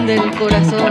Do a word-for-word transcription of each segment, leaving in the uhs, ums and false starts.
del corazón.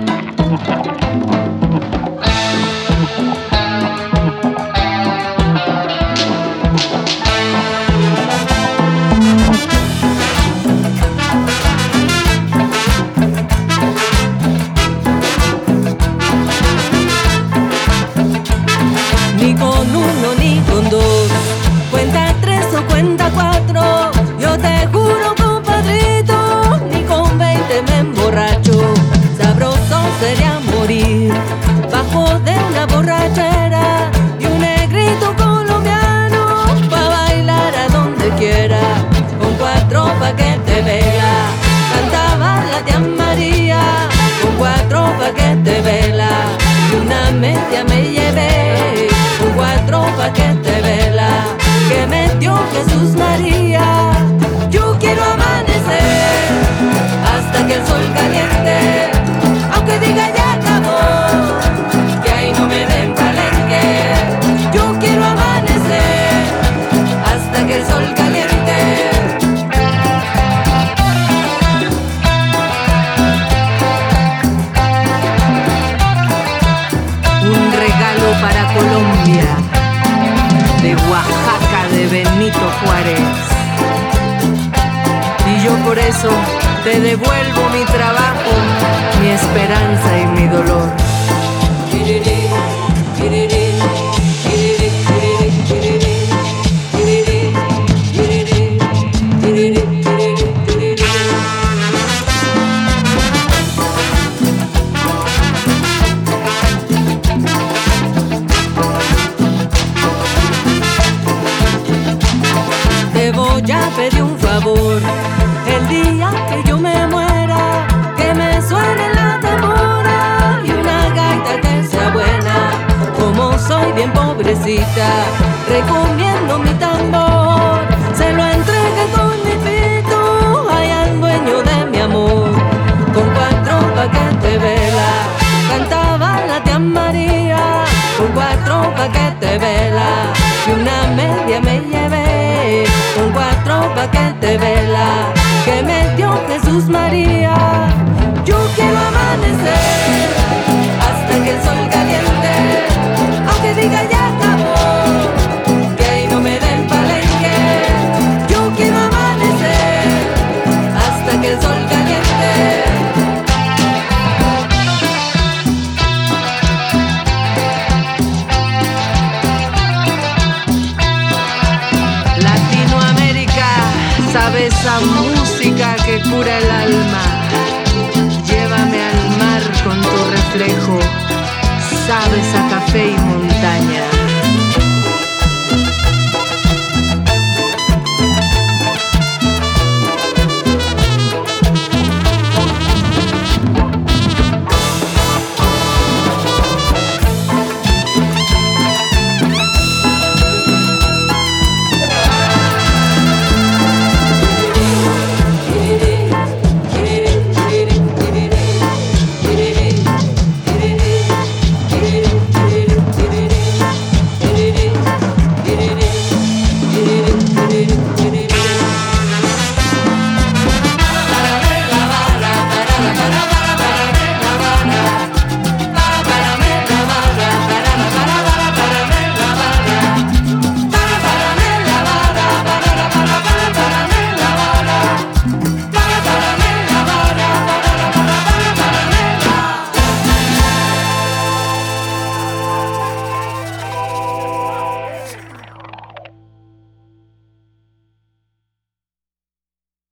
Ni con uno ni con dos, cuenta tres o cuenta cuatro. Yo te juro, compadrito, ni con veinte me emborracho. Sabroso sería morir bajo de una borrachera y un negrito colombiano pa' bailar a donde quiera. Con cuatro paquetes de vela cantaba la tía María. Con cuatro paquetes de vela y una media me llevé. Con cuatro paquetes de vela que me dio Jesús María. Yo quiero amanecer hasta que el sol caliente, aunque diga ya acabó, que ahí no me den palenque. Yo quiero amanecer hasta que el sol caliente. Un regalo para Colombia, de Oaxaca, de Benito Juárez. Y yo por eso te devuelvo mi trabajo, mi esperanza y mi dolor. Te voy a pedir un favor, el día que yo me muera, que me suene la tambora y una gaita que sea buena. Como soy bien pobrecita, recomiendo mi tambor, se lo entregué con mi pito ay al dueño de mi amor. Con cuatro paquetes de vela cantaba la tía María. Con cuatro paquetes de vela y una media me llevé. Con cuatro paquetes de vela que me dio Jesús María. Yo quiero amanecer hasta que el sol caliente, aunque diga ya acabó, que ahí no me den palenque. Yo quiero amanecer hasta que el sol caliente. Latinoamérica sabe esa música que cura el alma. Llévame al mar con tu reflejo, sabes a café y